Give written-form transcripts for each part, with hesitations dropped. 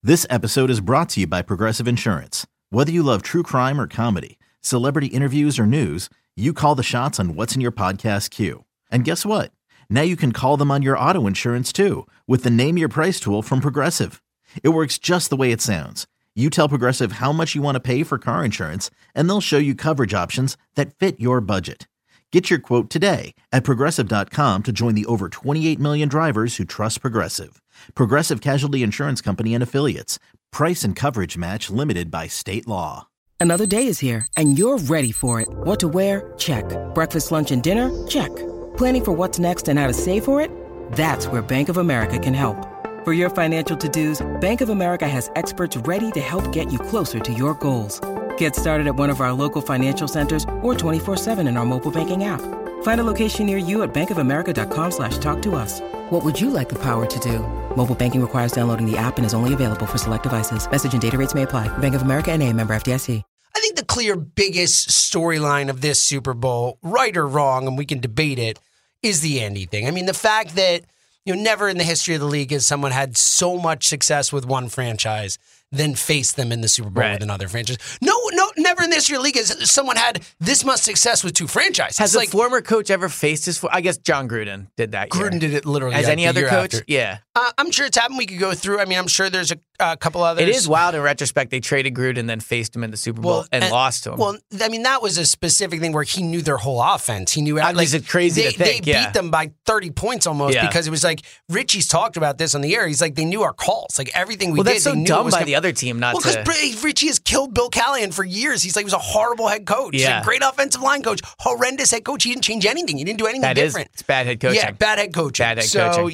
This episode is brought to you by Progressive Insurance. Whether you love true crime or comedy, celebrity interviews or news, you call the shots on what's in your podcast queue. And guess what? Now you can call them on your auto insurance too with the Name Your Price tool from Progressive. It works just the way it sounds. You tell Progressive how much you want to pay for car insurance, and they'll show you coverage options that fit your budget. Get your quote today at Progressive.com to join the over 28 million drivers who trust Progressive. Progressive Casualty Insurance Company and Affiliates. Price and coverage match limited by state law. Another day is here, and you're ready for it. What to wear? Check. Breakfast, lunch, and dinner? Check. Planning for what's next and how to save for it? That's where Bank of America can help. For your financial to-dos, Bank of America has experts ready to help get you closer to your goals. Get started at one of our local financial centers or 24/7 in our mobile banking app. Find a location near you at bankofamerica.com/talktous. What would you like the power to do? Mobile banking requires downloading the app and is only available for select devices. Message and data rates may apply. Bank of America N.A., member FDIC. I think the clear biggest storyline of this Super Bowl, right or wrong, and we can debate it, is the Andy thing. I mean, the fact that never in the history of the league has someone had so much success with one franchise then face them in the Super Bowl with another franchise. No, never in the history of the league has someone had this much success with two franchises. Has a former coach ever faced his... I guess John Gruden did that year. Gruden did it literally. Has any other coach? After. Yeah. I'm sure it's happened. We could go through. I mean, I'm sure there's a couple others. It is wild in retrospect. They traded Gruden, then faced him in the Super Bowl and lost to him. Well, I mean, that was a specific thing where he knew their whole offense. He knew... It's crazy to think. They beat them by 30 points almost because it was like, Richie's talked about this on the air. He's like, they knew our calls. Like, everything we did, that's so dumb by the other team not to... because Richie has killed Bill Callahan for years. He was a horrible head coach. He's a great offensive line coach. Horrendous head coach. He didn't change anything. He didn't do anything different. It's bad head coaching. Yeah, bad head coaching. So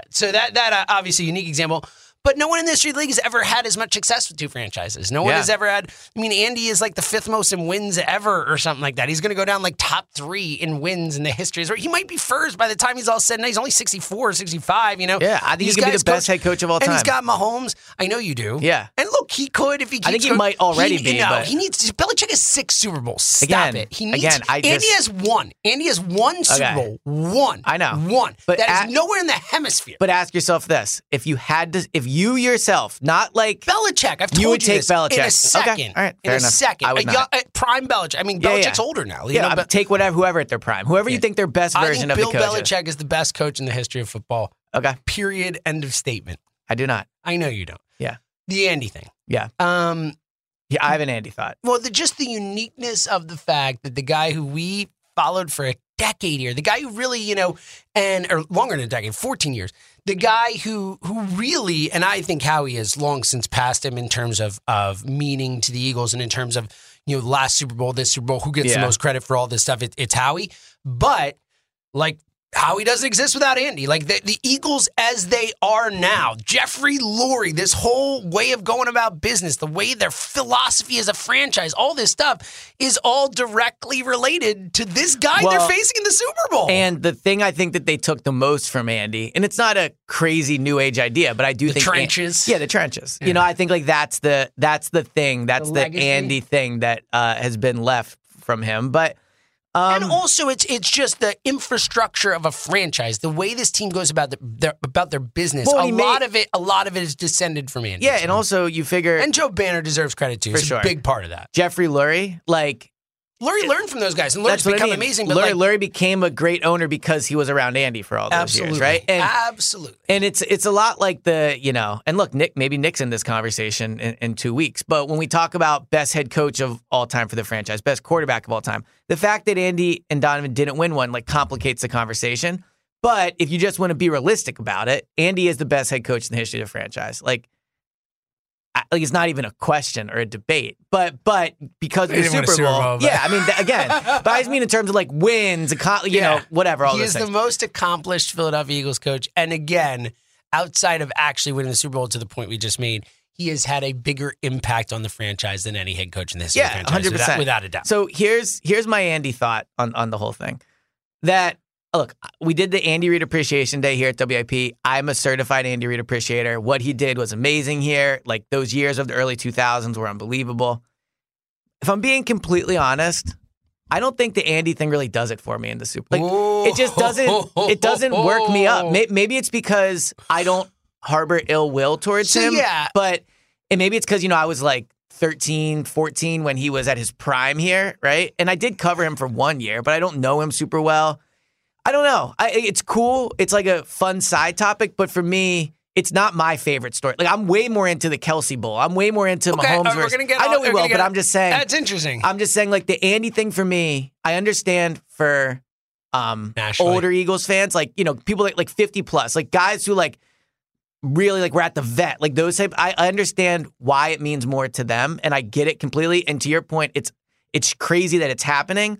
that obviously a unique example. But no one in the history of the league has ever had as much success with two franchises. No one has ever had... I mean, Andy is like the fifth most in wins ever or something like that. He's going to go down like top 3 in wins in the history. He might be first by the time he's all said and done. He's only 64 or 65, Yeah, I think he's going to be the best head coach of all time. And he's got Mahomes. I know you do. Yeah. And look, he could if he keeps... I think he might already be, but... he needs... Belichick has 6 Super Bowls. Stop it. He needs... Andy has 1. Andy has 1 Super Bowl. 1. I know. 1. But that is nowhere in the hemisphere. But ask yourself this. If you yourself... Not like Belichick. I've told you would take this Belichick in a second. Okay. All right. In a second. I would not. Prime Belichick. I mean, Belichick's older now. But take whoever at their prime. Whoever you think their best version of the coach. Bill Belichick is the best coach in the history of football. Okay. Period. End of statement. I do not. I know you don't. Yeah. The Andy thing. Yeah. I have an Andy thought. Well, just the uniqueness of the fact that the guy who we followed for a decade here, the guy who really, or longer than a decade, 14 years, the guy who really, and I think Howie has long since passed him in terms of meaning to the Eagles and in terms of, last Super Bowl, this Super Bowl, who gets the most credit for all this stuff, it's Howie. But, Howie doesn't exist without Andy. The Eagles as they are now, Jeffrey Lurie, this whole way of going about business, the way their philosophy as a franchise, all this stuff is all directly related to this guy they're facing in the Super Bowl. And the thing I think that they took the most from Andy, and it's not a crazy new age idea, but I do think the trenches. The trenches. Yeah. I think that's the thing, that's the Andy thing that has been left from him. But and also, it's just the infrastructure of a franchise, the way this team goes about their business. A lot of it is descended from Andy. Yeah, and also you figure, and Joe Banner deserves credit too. He's a big part of that. Jeffrey Lurie, Lurie learned from those guys, and Lurie's become amazing. But Lurie became a great owner because he was around Andy for all those years, right? Absolutely. And it's a lot like and look, maybe Nick's in this conversation in 2 weeks, but when we talk about best head coach of all time for the franchise, best quarterback of all time, the fact that Andy and Donovan didn't win one complicates the conversation. But if you just want to be realistic about it, Andy is the best head coach in the history of the franchise. It's not even a question or a debate, but because of the Super Bowl, yeah. I mean, again, but I just mean in terms of wins, whatever. All he is the most accomplished Philadelphia Eagles coach, and again, outside of actually winning the Super Bowl to the point we just made, he has had a bigger impact on the franchise than any head coach in the history of the franchise, 100%, without a doubt. So here's my Andy thought on the whole thing. That look, we did the Andy Reid Appreciation Day here at WIP. I'm a certified Andy Reid appreciator. What he did was amazing here. Those years of the early 2000s were unbelievable. If I'm being completely honest, I don't think the Andy thing really does it for me in the Super Bowl. It just doesn't. It doesn't work me up. Maybe it's because I don't harbor ill will towards him. Yeah. But And maybe it's because, I was like 13, 14 when he was at his prime here, right? And I did cover him for 1 year, but I don't know him super well. I don't know. It's cool. It's like a fun side topic, but for me, it's not my favorite story. Like, I'm way more into the Kelsey Bowl. I'm way more into Mahomes versus... I know we will, but I'm just saying... That's interesting. I'm just saying, like, the Andy thing for me, I understand for older Eagles fans, like, people like 50 plus, like guys who like really like were at the vet, like those type. I understand why it means more to them, and I get it completely. And to your point, it's crazy that it's happening.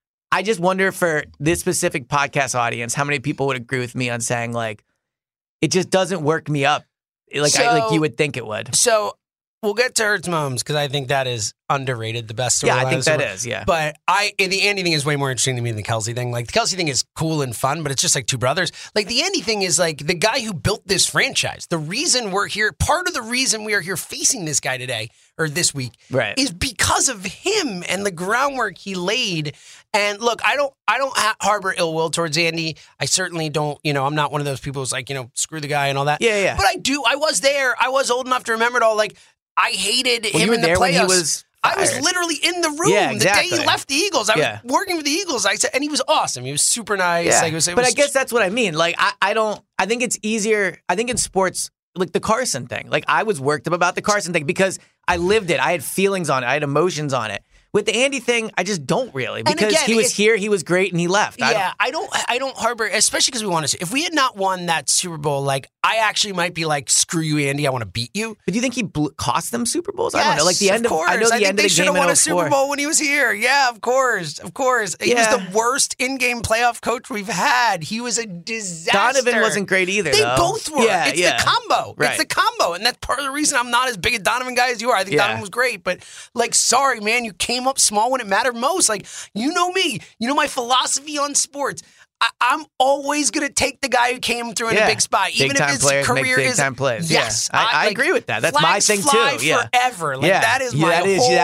I just wonder for this specific podcast audience, how many people would agree with me on saying like, it just doesn't work me up like you would think it would. So we'll get to Hurts Mahomes because I think that is underrated. The best storyline. Yeah, I think that is. Yeah, but the Andy thing is way more interesting to me than the Kelsey thing. Like the Kelsey thing is cool and fun, but it's just like two brothers. Like the Andy thing is like the guy who built this franchise. The reason we're here, part of the reason we are here facing this guy today or this week, right, is because of him and the groundwork he laid. And look, I don't harbor ill will towards Andy. I certainly don't. I'm not one of those people who's like screw the guy and all that. Yeah. But I do. I was there. I was old enough to remember it all. Like I hated him in the playoffs. When he was I was literally in the room the day he left the Eagles. I was working with the Eagles. I said, and he was awesome. He was super nice. Yeah. But I guess that's what I mean. Like, I think it's easier. I think in sports, like the Carson thing, like I was worked up about the Carson thing because I lived it. I had feelings on it. I had emotions on it. With the Andy thing, I just don't really because he was here, he was great, and he left. I don't harbor, especially because we want to. If we had not won that Super Bowl, like I actually might be like, screw you, Andy, I want to beat you. But do you think he cost them Super Bowls? Yes, I don't know. Like the end of course. I know the end of the game in 04. They should have won a Super Bowl when he was here. Yeah, of course. He was the worst in-game playoff coach we've had. He was a disaster. Donovan wasn't great either. They both were. Yeah, it's the combo. Right. It's the combo, and that's part of the reason I'm not as big a Donovan guy as you are. I think Donovan was great, but like, sorry, man, you came up small when it mattered most. Like, you know me. You know my philosophy on sports. I'm always going to take the guy who came through in a big spot, even if his career is big-time plays. Yes, I agree with that. That's my thing too. Yeah, forever. Like that is my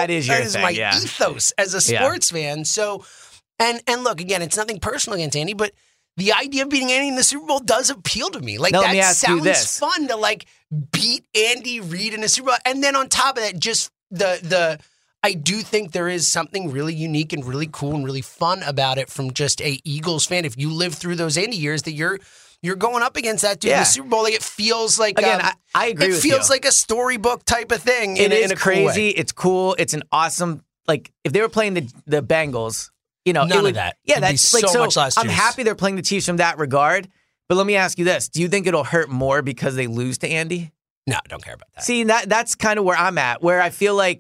my ethos as a sports fan. So, and look again, it's nothing personal against Andy, but the idea of beating Andy in the Super Bowl does appeal to me. Like that sounds fun to like beat Andy Reid in a Super Bowl, and then on top of that, just the. I do think there is something really unique and really cool and really fun about it from just a Eagles fan. If you live through those Andy years, that you're going up against that dude in the Super Bowl. Like it feels like again, I agree with you. It feels like a storybook type of thing. It is in a crazy. Cool way. It's cool. It's an awesome. Like if they were playing the Bengals, none of that. Yeah, that's like so much less juice. I'm happy they're playing the Chiefs from that regard. But let me ask you this: do you think it'll hurt more because they lose to Andy? No, I don't care about that. See, that's kind of where I'm at. Where I feel like.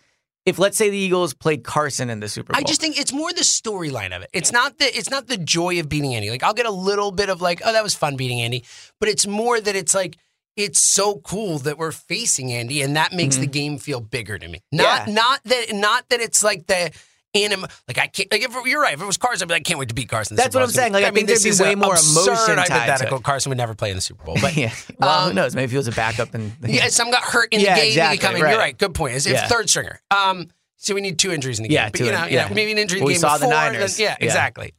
If let's say the Eagles played Carson in the Super Bowl, I just think it's more the storyline of it. It's not the joy of beating Andy. Like I'll get a little bit of like, oh, that was fun beating Andy, but it's more that it's like it's so cool that we're facing Andy, and that makes the game feel bigger to me. Not that it's like the like I can't. Like if you're right, if it was Carson, I'd be like, I can't wait to beat Carson. That's what I'm saying. Like I think there'd be way more emotion tied hypothetical. to it. Carson would never play in the Super Bowl, but well, who knows? Maybe if he was a backup and some got hurt in the game. Exactly, he could come in. You're right. Good point. It's third stringer. So we need 2 injuries in the game. But maybe an injury in the game saw before. The Niners. Exactly.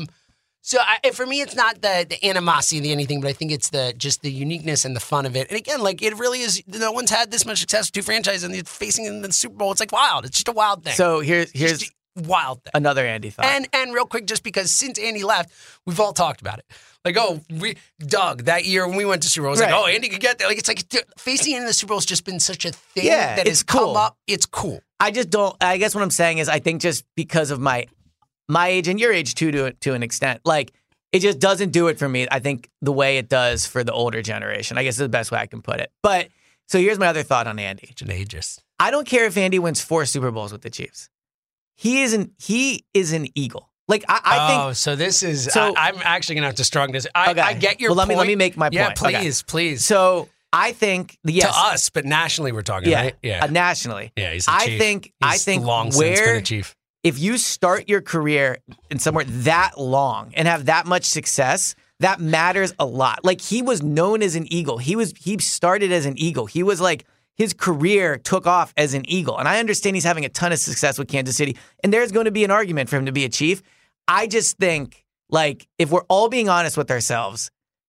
So for me, it's not the animosity of the anything, but I think it's just the uniqueness and the fun of it. And again, like it really is. No one's had this much success with 2 franchises, and facing in the Super Bowl. It's like wild. It's just a wild thing. So here's wild thing. Another Andy thought. And real quick, just because since Andy left, we've all talked about it. Like, Doug, that year when we went to Super Bowl, was like, Andy could get there. Like, it's like facing in the Super Bowl has just been such a thing that has come up. It's cool. I just don't. I guess what I'm saying is, I think just because of my age and your age too, to an extent, like it just doesn't do it for me. I think the way it does for the older generation. I guess is the best way I can put it. But so here's my other thought on Andy. Such an ageist. I don't care if Andy wins 4 Super Bowls with the Chiefs. He is an Eagle. Like I think. Oh, so this is. So, I'm actually gonna have to strong this. I get your point. Let me make my point. Yeah, please. So I think to us, but nationally we're talking, right? Yeah, nationally. Yeah, he's a chief. I think long since been a chief. If you start your career in somewhere that long and have that much success, that matters a lot. Like he was known as an Eagle. He started as an Eagle. He was like. His career took off as an Eagle. And I understand he's having a ton of success with Kansas City. And there's going to be an argument for him to be a Chief. I just think, like, if we're all being honest with ourselves,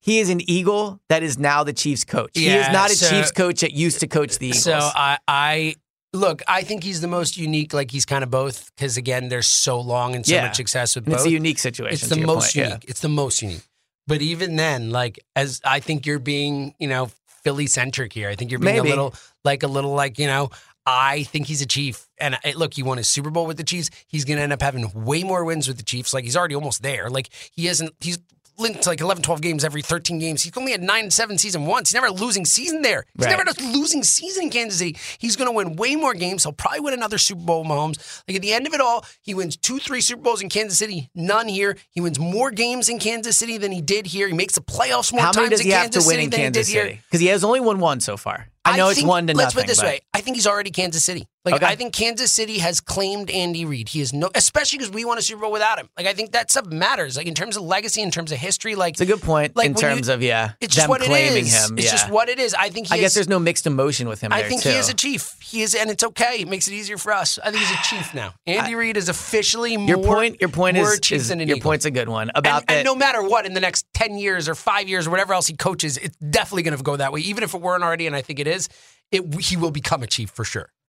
he is an Eagle that is now the Chiefs coach. He is not a Chiefs coach that used to coach the Eagles. So I think he's the most unique. Like he's kind of both because again, there's so long and so much success with both. It's a unique situation. It's the most unique. Yeah. It's the most unique. But even then, like as I think you're being, Philly centric here. I think you're being a little like, I think he's a Chief. And look, he won his Super Bowl with the Chiefs. He's going to end up having way more wins with the Chiefs. Like, he's already almost there. Like, he's linked to like 11, 12 games every 13 games. He's only had 9-7 season once. He's never had a losing season there. He's never had a losing season in Kansas City. He's going to win way more games. He'll probably win another Super Bowl, Mahomes. Like, at the end of it all, he wins 2-3 Super Bowls in Kansas City, none here. He wins more games in Kansas City than he did here. He makes the playoffs more times in Kansas City than he did here. Because he has only won one so far. I know it's 1-0. Let's put it this way. I think he's already Kansas City. Like, I think Kansas City has claimed Andy Reid. He is especially because we won a Super Bowl without him. Like, I think that stuff matters. Like, in terms of legacy, in terms of history, like. It's a good point in terms of, it's just what claiming it is. him. It's just what it is. I think I guess there's no mixed emotion with him I think he is a Chief. He is, and it's okay. It makes it easier for us. I think he's a Chief now. Andy Reid is officially your point Chief than an your Eagle. point's a good one. And no matter what, in the next 10 years or 5 years or whatever else he coaches, it's definitely going to go that way. Even if it weren't already, and I think it is, he will become a Chief for sure.